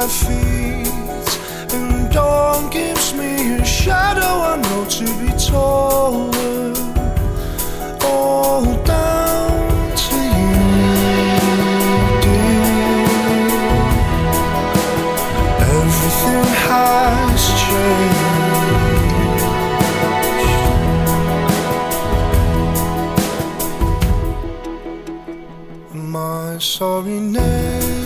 feet, and dawn gives me a shadow I know to be taller. All down to you, dear. Everything has changed. My sorry name